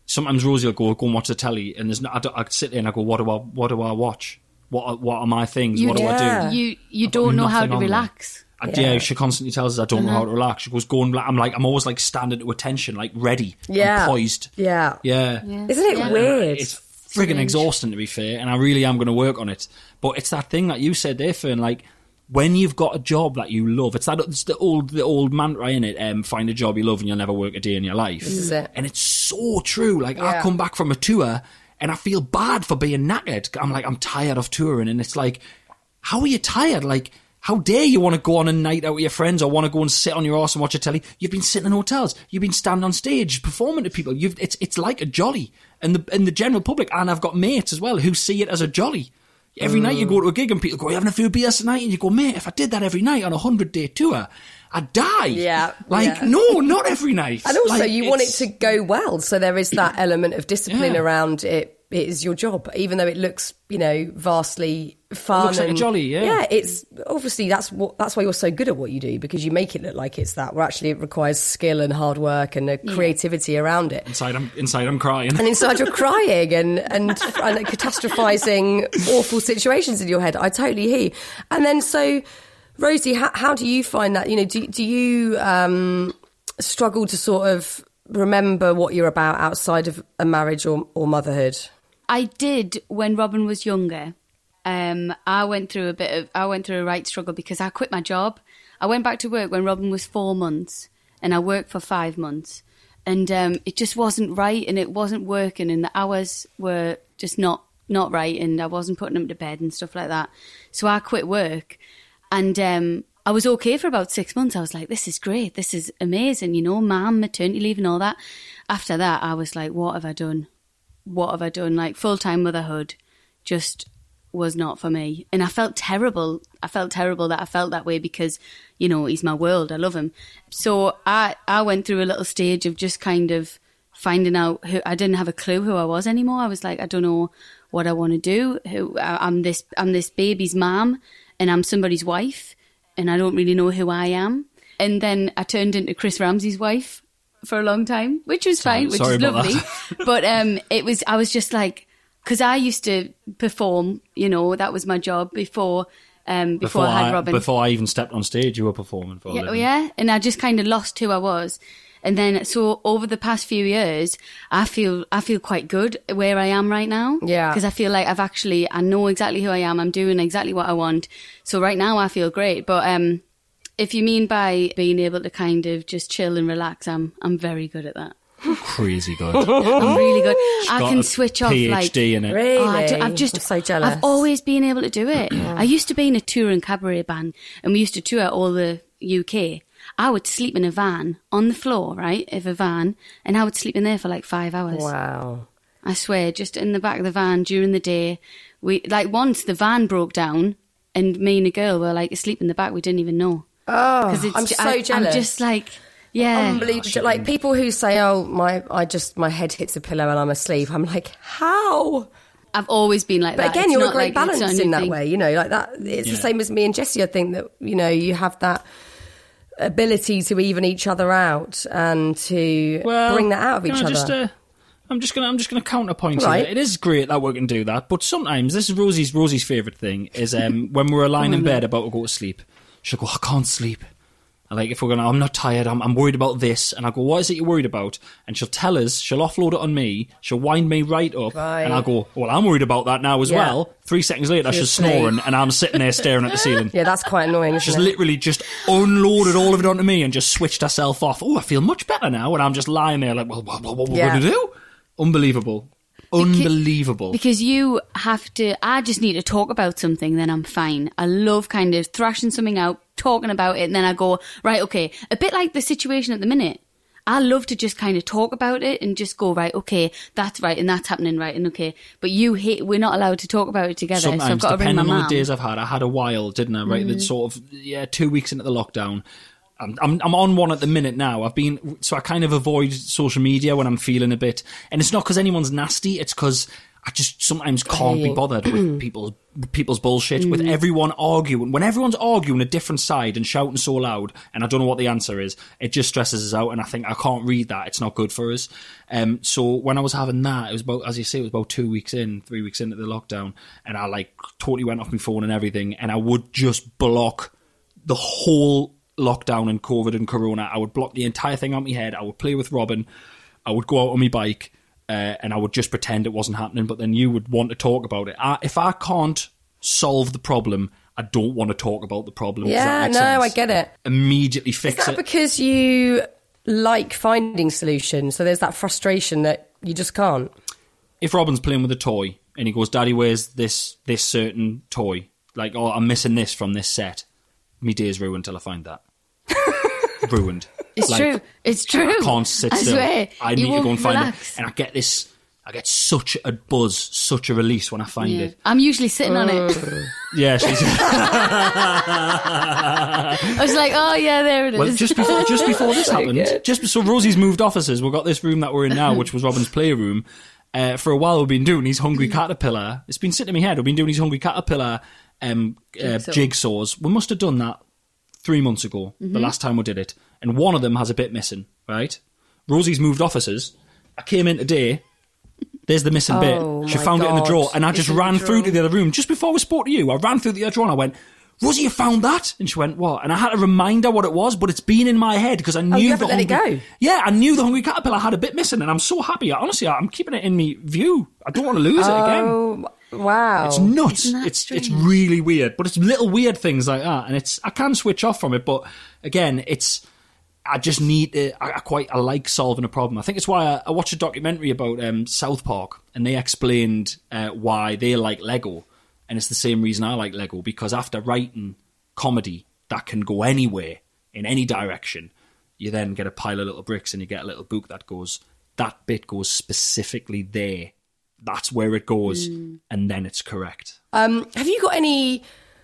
sometimes Rosie will go, go and watch the telly, and there's no, I, don't, I sit there and I go, what do I, what do I watch? What are, what are my things?
You
what do
yeah.
I do?
You you
I've got
don't know how
nothing
to
on there.
relax.
I,
Yeah.
yeah, she constantly tells us I don't know how to relax. She goes, go and, I'm like, I'm always like standing to attention, like ready,
Yeah.
I'm poised.
Yeah.
Yeah.
Yeah.
Isn't it
Yeah.
weird?
It's friggin'
Strange.
exhausting, to be fair, and I really am going to work on it. But it's that thing that you said there, Fern, like, when you've got a job that you love, it's that it's the old the old mantra, in it, um, find a job you love and you'll never work a day in your life.
This is it.
And it's so true. Like, I
Yeah.
come back from a tour and I feel bad for being knackered. I'm like, I'm tired of touring, and it's like, how are you tired? Like, how dare you want to go on a night out with your friends or want to go and sit on your arse and watch a telly? You've been sitting in hotels. You've been standing on stage performing to people. You've, it's it's like a jolly. And the and the general public, and I've got mates as well who see it as a jolly. Every night you go to a gig and people go, "Are you having a few beers tonight?" And you go, "Mate, if I did that every night on a hundred-day tour, I'd die."
Yeah,
Like,
yeah.
no, not every night.
And also,
Like,
you want it
it's-
to go well. So there is that element of discipline
Yeah.
around it. It is your job, even though it looks, you know, vastly fun.
looks like a
and-
jolly, yeah.
Yeah, it's obviously that's what that's why you're so good at what you do, because you make it look like it's that. Where actually it requires skill and hard work and a creativity around it.
Inside, I'm inside, I'm crying.
And inside you're crying and, and, and catastrophizing awful situations in your head. I totally hear you. And then so, Rosie, how, how do you find that? You know, do, do you um, struggle to sort of remember what you're about outside of a marriage or, or motherhood?
I did when Robin was younger. Um, I went through a bit of, I went through a right struggle because I quit my job. I went back to work when Robin was four months and I worked for five months. And um, it just wasn't right and it wasn't working and the hours were just not, not right and I wasn't putting them to bed and stuff like that. So I quit work and um, I was okay for about six months. I was like, this is great. This is amazing. You know, mum, maternity leave and all that. After that, I was like, what have I done? What have I done? Like full-time motherhood just was not for me. And I felt terrible. I felt terrible that I felt that way because, you know, he's my world. I love him. So I, I went through a little stage of just kind of finding out who, I didn't have a clue who I was anymore. I was like, I don't know what I want to do. Who I, I'm this, I'm this baby's mom and I'm somebody's wife and I don't really know who I am. And then I turned into Chris Ramsey's wife for a long time, which was fine, which
sorry
is
about
lovely.
that.
But um, it was, I was just like, because I used to perform, you know, that was my job before um, before,
before
I had
I,
Robin.
before I even stepped on stage, you were performing for a
yeah,
living.
yeah, and I just kind of lost who I was. And then, so over the past few years, I feel I feel quite good where I am right now.
Yeah.
Because I feel like I've actually, I know exactly who I am. I'm doing exactly what I want. So right now I feel great. But um, if you mean by being able to kind of just chill and relax, I'm I'm very good at that.
Crazy good.
I'm really good. I
got
can
a
switch off
PhD
like
in it.
Really?
Oh, I do, I've just,
I'm so jealous.
I've always been able to do it. I used to be in a touring cabaret band and we used to tour all the U K. I would sleep in a van on the floor, right, of a van, and I would sleep in there for like five hours.
Wow.
I swear, just in the back of the van during the day. We like once the van broke down and me and a girl were like asleep in the back. We didn't even know.
Oh,
it's,
I'm so
I,
jealous.
I'm just like, yeah.
Unbelievable. Like people who say, "Oh, my, I just my head hits a pillow and I'm asleep." I'm like, how?
I've always been like
But
that.
again,
It's
you're a
not
great
like- it's not
balance
a new
in that
thing.
way. You know, like that. It's
Yeah.
the same as me and Jessie. I think that you know you have that ability to even each other out and to
Well,
bring that out of
can
each
I
other.
just, uh, I'm just gonna I'm just gonna counterpoint
Right.
here. It is great that we can do that, but sometimes this is Rosie's Rosie's favourite thing is um, when we're lying in bed about to go to sleep, she'll go, "I can't sleep." And like if we're gonna, I'm not tired. I'm I'm worried about this, and I go, "What is it you're worried about?" And she'll tell us. She'll offload it on me. She'll wind me right up,
Right.
and I'll go, "Well, I'm worried about that now as
Yeah.
well." Three seconds later, she's
asleep.
snoring, and I'm sitting there staring at the ceiling.
Yeah, that's quite annoying.
She's
Isn't it?
literally just unloaded all of it onto me and just switched herself off. Oh, I feel much better now. And I'm just lying there like, well, what, what, what
Yeah.
we're going to do? Unbelievable. Unbelievable.
Because you have to, I just need to talk about something, then I'm fine. I love kind of thrashing something out, talking about it, and then I go, right, okay. A bit like the situation at the minute. I love to just kind of talk about it and just go, right, okay, that's right, and that's happening, right, and okay. But you hate, we're not allowed to talk about it together, so I've
Sometimes,
got to ring my
depending on
mum.
the days I've had, I had a while, didn't I? Right, mm. sort of, yeah, two weeks into the lockdown. I'm, I'm I'm on one at the minute now. I've been so I kind of avoid social media when I'm feeling a bit, and it's not because anyone's nasty. It's because I just sometimes can't be bothered with people's people's bullshit. Mm. With everyone arguing, when everyone's arguing a different side and shouting so loud, and I don't know what the answer is, it just stresses us out. And I think I can't read that. It's not good for us. Um, so when I was having that, it was about, as you say, it was about two weeks in, three weeks into the lockdown, and I like totally went off my phone and everything, and I would just block the whole lockdown and COVID and Corona. I would block the entire thing out my head. I would play with Robin. I would go out on my bike. Uh, and I would just pretend it wasn't happening, but then you would want to talk about it. I, if I can't solve the problem, I don't want to talk about the problem.
Yeah, no,
sense?
I get it.
Immediately fix
Is that
it.
because you like finding solutions, so there's that frustration that you just can't?
If Robin's playing with a toy and he goes, Daddy, where's this this certain toy? Like, oh, I'm missing this from this set. Me day's ruined till I find that. Ruined.
It's
like,
true. It's true.
I can't sit
I
still.
swear.
I need
You
to go and find
relax.
it. And I get this, I get such a buzz, such a release when I find
Yeah.
it.
I'm usually sitting on it.
Yeah, she's...
I was like, oh yeah, there it is.
Well, just before, just before this
So
happened,
good.
just so Rosie's moved offices, we've got this room that we're in now, which was Robin's playroom. Uh, for a while, we've been doing his Hungry Caterpillar. It's been sitting in my head. We've been doing his Hungry Caterpillar um, uh,
Jigsaw.
jigsaws. We must have done that three months ago,
Mm-hmm.
the last time we did it. And one of them has a bit missing, right? Rosie's moved offices. I came in today. There's the missing
Oh,
bit. She
my
found it in the
God.
drawer. And I
It's
just
in the
ran through
drawer.
to the other room. Just before we spoke to you, I ran through the other drawer and I went, Rosie, you found that? And she went, what? And I had to remind her what it was, but it's been in my head because I knew
Oh, you
the
haven't let it
Hungry-
go?
Yeah, I knew the Hungry Caterpillar had a bit missing, and I'm so happy. Honestly, I'm keeping it in me view. I don't want to lose it again.
Oh, wow.
It's nuts.
Isn't that
It's it's
strange?
really weird, but it's little weird things like that, and it's I can switch off from it. But again, it's I just need to, I, I quite I like solving a problem. I think it's why I, I watched a documentary about um, South Park, and they explained uh, why they like Lego, and it's the same reason I like Lego, because after writing comedy that can go anywhere in any direction, you then get a pile of little bricks and you get a little book that goes, that bit goes specifically there. That's where it goes,
Mm.
and then it's correct.
Um, have you got any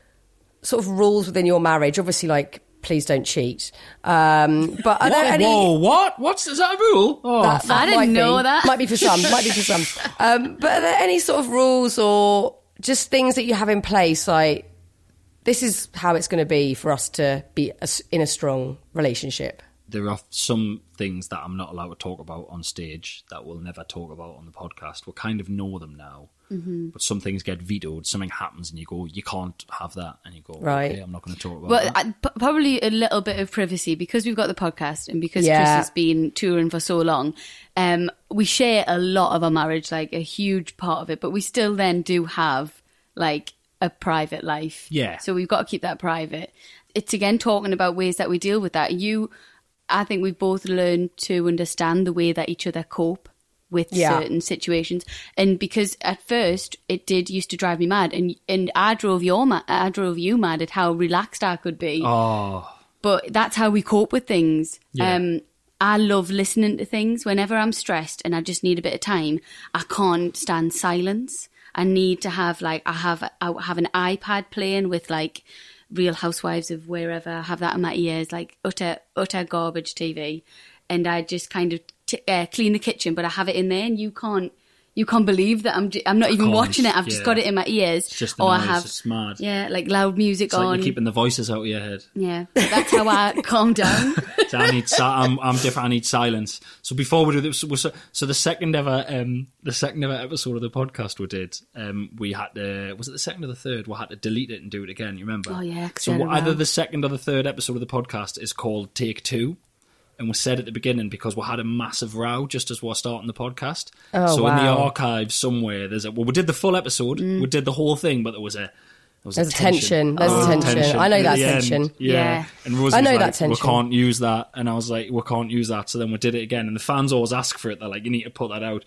sort of rules within your marriage? Obviously, like, please don't cheat. Um, but are there
Whoa,
any...
whoa, what? What's is that a rule? Oh,
That- that
I didn't
might
know
be.
that.
Might be for some. Might be for some. Um, but are there any sort of rules or just things that you have in place? Like, this is how it's going to be for us to be a, in a strong relationship.
there are some things that I'm not allowed to talk about on stage that we'll never talk about on the podcast. We kind of know them now, mm-hmm. but some things get vetoed. Something happens and you go, you can't have that. And you go,
right.
okay, I'm not going to talk about
Well,
that.
I, p- probably a little bit of privacy because we've got the podcast and because
Yeah.
Chris has been touring for so long. Um, we share a lot of our marriage, like a huge part of it, but we still then do have like a private life.
Yeah.
So we've got to keep that private. It's again talking about ways that we deal with that. You, I think we've both learned to understand the way that each other cope with
Yeah.
certain situations. And because at first it did used to drive me mad, and and I drove your ma- I drove you mad at how relaxed I could be.
oh,
But that's how we cope with things.
Yeah.
Um, I love listening to things. Whenever I'm stressed and I just need a bit of time, I can't stand silence. I need to have like I have I have an iPad playing with like Real Housewives of wherever. I have that in my ears, like utter utter garbage T V, and I just kind of t- uh, clean the kitchen, but I have it in there, and you can't you can't believe that I'm j- I'm not even
can't,
watching it. I've just
yeah.
got it in my ears,
it's just the
or
noise.
I have
It's mad.
yeah, like loud music
It's like
on.
you're keeping the voices out of your head.
Yeah, that's how I calm down.
So I need, si- I'm, I'm different. I need silence. So before we do this, so, so the second ever, um, the second ever episode of the podcast we did, um, we had to, was it the second or the third? We had to delete it and do it again. You remember?
Oh, yeah, 'cause
So
we had a
either
row.
the second or the third episode of the podcast is called Take Two. And we said at the beginning because we had a massive row just as we were starting the podcast.
Oh,
so in the
wow.
archives somewhere, there's a, well, we did the full episode, we did the whole thing, but there was a, there was
There's
a
a tension. There's a
There was
tension. I know
at
that
the end.
tension.
Yeah.
Yeah.
And Rosie
I know
was
that
like,
tension.
we can't use that. And I was like, we can't use that. So then we did it again. And the fans always ask for it. They're like, you need to put that out.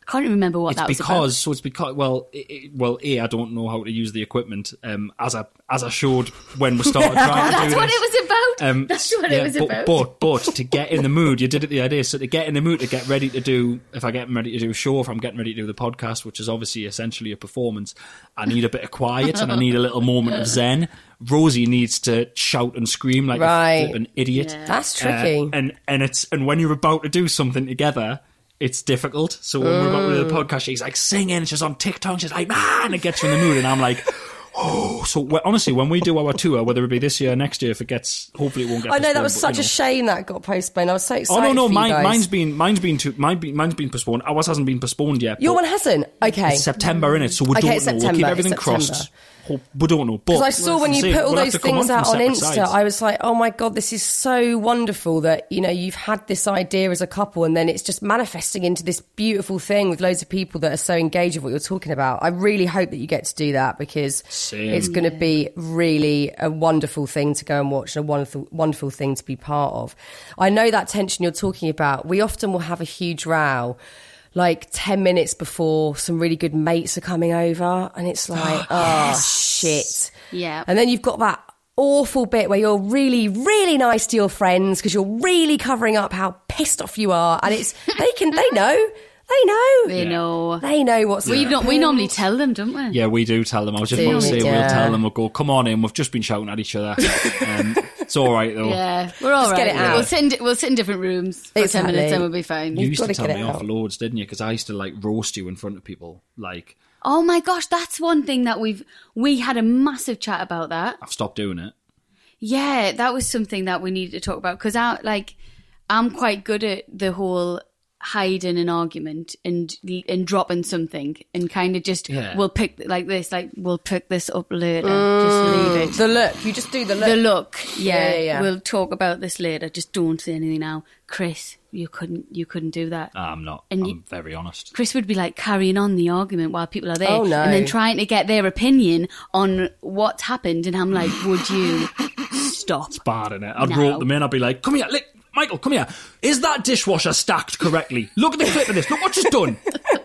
I can't remember what
it's
that was
because,
about.
So it's because, well, it, it- well, A, I don't know how to use the equipment, um, as I as I showed when we started trying to
That's
do
what
this.
it was about.
Um,
That's what
yeah,
it was
but,
about.
But, but to get in the mood, you did it the idea. So to get in the mood, to get ready to do, if I get ready to do a show, if I'm getting ready to do the podcast, which is obviously essentially a performance, I need a bit of quiet and I need a little moment of zen. Rosie needs to shout and scream like
Right.
a flippin' idiot.
Yeah.
That's tricky.
Uh, and and it's and when you're about to do something together, it's difficult. So when we're about to do the podcast, she's like singing, she's on TikTok, she's like, man, it gets you in the mood, and I'm like, oh. So well, honestly, when we do our tour, whether it be this year or next year, if it gets, hopefully it won't get.
I know that
postponed,
was
but,
such
you
a
know.
shame that got postponed. I was so
Oh
excited.
no, no,
for you
mine,
guys.
mine's been mine's been too, mine be, mine's been postponed. Ours hasn't been postponed yet.
Your
but
one hasn't. Okay.
It's September in it, so we
Okay,
don't
it's
know. We'll
September,
keep
it's
everything crossed.
September.
Hope, we don't know.
Because I saw when you
Say,
put all
we'll have
those
to come
things
from
out on
separate
Insta,
sides.
I was like, oh my God, this is so wonderful that, you know, you've had this idea as a couple and then it's just manifesting into this beautiful thing with loads of people that are so engaged with what you're talking about. I really hope that you get to do that because
Same.
it's going to be really a wonderful thing to go and watch and a wonderful, wonderful thing to be part of. I know that tension you're talking about. We often will have a huge row like ten minutes before some really good mates are coming over and it's like, oh, shit.
Yeah.
And then you've got that awful bit where you're really, really nice to your friends because you're really covering up how pissed off you are. And it's, they can, they know, they know.
They
Yeah.
know.
They know what's
We, don't, we
happened.
normally tell them, don't we?
Yeah, we do tell them. I was just
Do
about to
we?
say,
Yeah.
we'll tell them, we'll go, come on in, we've just been shouting at each other. Um, it's all right, though.
Yeah, we're all
Just
right.
get it out.
We'll sit, in, di- we'll sit in different rooms for
Exactly.
ten minutes and we'll be fine.
You
You've
used to
gotta
tell
get
me
it
off
out.
loads, didn't you? Because I used to, like, roast you in front of people. Like,
Oh my gosh, that's one thing that we've... We had a massive chat about that.
I've stopped doing it.
Yeah, that was something that we needed to talk about because I like I'm quite good at the whole hiding an argument and and dropping something and kind of just
Yeah.
we'll pick like this, like we'll pick this up later. Just leave it.
The look. You just do the look.
The look, yeah,
Yeah, yeah, yeah.
We'll talk about this later. Just don't say anything now, Chris. You couldn't, you couldn't do that.
Ah, I'm not.
And
I'm
you-
very honest.
Chris would be like carrying on the argument while people are there,
Oh, no.
and then trying to get their opinion on what's happened. And I'm like, would you stop?
Bad, innit? I'd
No.
rope them in. I'd be like, come here, li- Michael, come here. Is that dishwasher stacked correctly? Look at the clip of this. Look what she's done.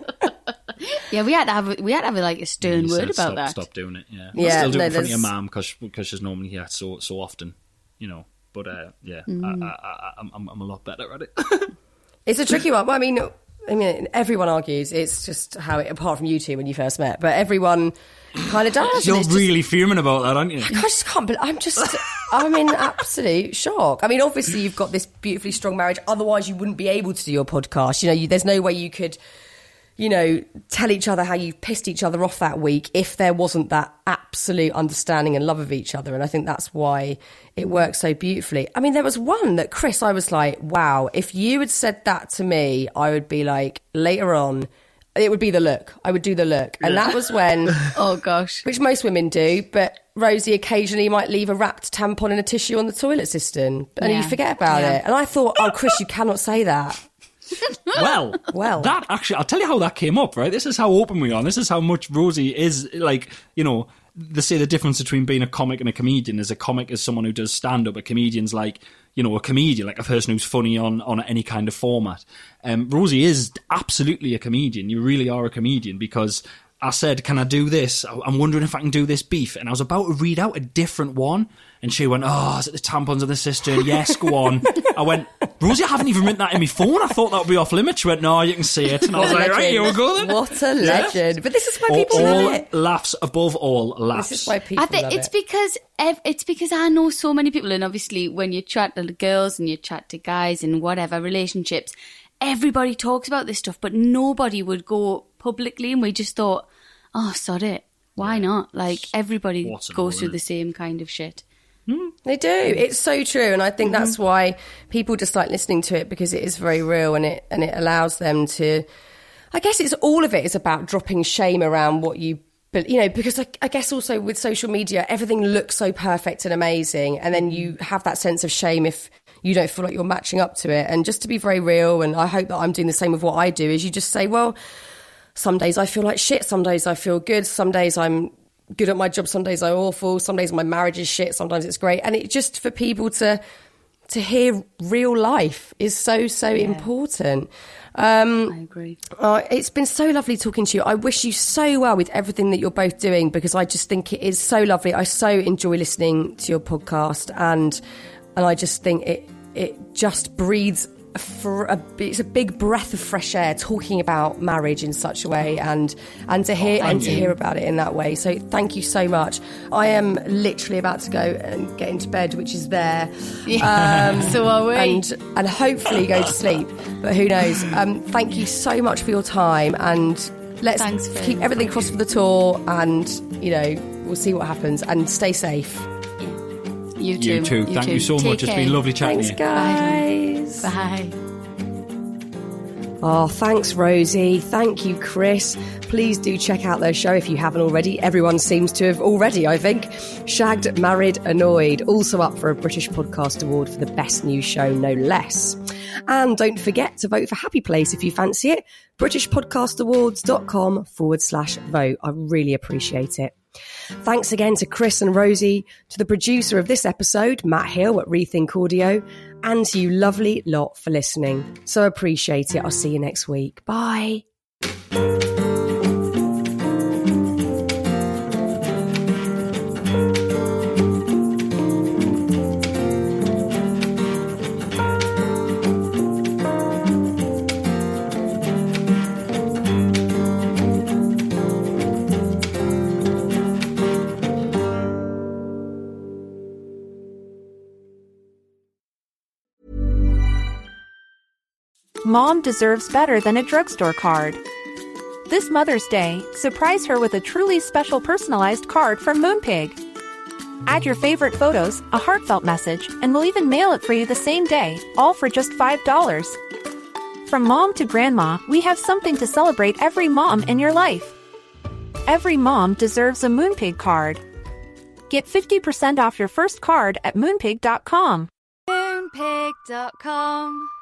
Yeah, we had to have we had to have like a stern
You
word
said
about
stop,
that.
Stop doing it, yeah.
Yeah,
I still do
no,
it in front of your
there's-
mum because she's normally here so so often, you know. But, uh, yeah,
Mm.
I, I, I, I'm, I'm I'm a lot better at it.
It's a tricky one. Well, I mean, I mean, everyone argues. It's just how it, apart from you two when you first met, but everyone kind of does. and
You're
it's just-
really fuming about that, aren't you?
I just can't believe. I'm just. I'm in absolute shock. I mean, obviously you've got this beautifully strong marriage. Otherwise, you wouldn't be able to do your podcast. You know, you, there's no way you could, you know, tell each other how you pissed each other off that week if there wasn't that absolute understanding and love of each other. And I think that's why it works so beautifully. I mean, there was one that Chris, I was like, wow, if you had said that to me, I would be like, later on, it would be the look. I would do the look. And that was when,
Oh gosh,
which most women do, but Rosie occasionally might leave a wrapped tampon and a tissue on the toilet cistern and
Yeah.
you forget about
Yeah.
it. And I thought, oh, Chris, you cannot say that.
Well,
Well.
that actually, I'll tell you how that came up, right? This is how open we are. And this is how much Rosie is, like, you know, they say the difference between being a comic and a comedian is a comic is someone who does stand-up. A comedian's like, you know, a comedian, like a person who's funny on, on any kind of format. Um, Rosie is absolutely a comedian. You really are a comedian because I said, can I do this? I'm wondering if I can do this beef. And I was about to read out a different one. And she went, oh, is it the tampons in the cistern? Yes, go on. I went, Rosie, I haven't even written that in my phone. I thought that would be off limits. She went, no, you can see it. And I was
What a
like, right,
legend.
here we go then.
What a legend. But this is why
All,
people
all
love it.
laughs, above all laughs.
This is why people
I think
love
it's
it.
because ev- it's because I know so many people, and obviously when you chat to the girls and you chat to guys and whatever relationships, everybody talks about this stuff, but nobody would go publicly. And we just thought, oh, sod it, why not? Like everybody
What's it
goes
all,
through
innit?
the same kind of shit.
They do. It's so true, and I think that's why people just like listening to it because it is very real, and it and it allows them to. I guess it's all of it is about dropping shame around what you, but you know, because I, I guess also with social media, everything looks so perfect and amazing, and then you have that sense of shame if you don't feel like you're matching up to it. And just to be very real, and I hope that I'm doing the same with what I do, is you just say, well, some days I feel like shit, some days I feel good, some days I'm good at my job, some days I'm awful, some days my marriage is shit, sometimes it's great. And it just for people to to hear real life is so, so yeah. important. Um,
I agree.
Uh, it's been so lovely talking to you. I wish you so well with everything that you're both doing, because I just think it is so lovely. I so enjoy listening to your podcast, and and I just think it it just breathes for a, it's a big breath of fresh air talking about marriage in such a way, and and to hear oh, and to you. hear about it in that way. So thank you so much. I am literally about to go and get into bed, which is there.
Yeah. Um, so are we.
And and hopefully go to sleep, but who knows? Um, thank you so much for your time, and let's
Thanks,
keep everything crossed for the tour, and you know, we'll see what happens, and stay safe.
You too.
You too.
You
Thank
too.
you so
Take
much.
care.
It's been lovely chatting
Thanks,
to you.
guys.
Bye.
Oh, thanks, Rosie. Thank you, Chris. Please do check out their show if you haven't already. Everyone seems to have already, I think. Shagged, Married, Annoyed. Also up for a British Podcast Award for the best new show, no less. And don't forget to vote for Happy Place if you fancy it. britishpodcastawards.com forward slash vote. I really appreciate it. Thanks again to Chris and Rosie, to the producer of this episode, Matt Hill at Rethink Audio, and to you lovely lot for listening. So appreciate it. I'll see you next week. Bye.
Mom deserves better than a drugstore card. This Mother's Day, surprise her with a truly special personalized card from Moonpig. Add your favorite photos, a heartfelt message, and we'll even mail it for you the same day, all for just five dollars. From mom to grandma, we have something to celebrate every mom in your life. Every mom deserves a Moonpig card. Get fifty percent off your first card at moonpig dot com.
Moonpig dot com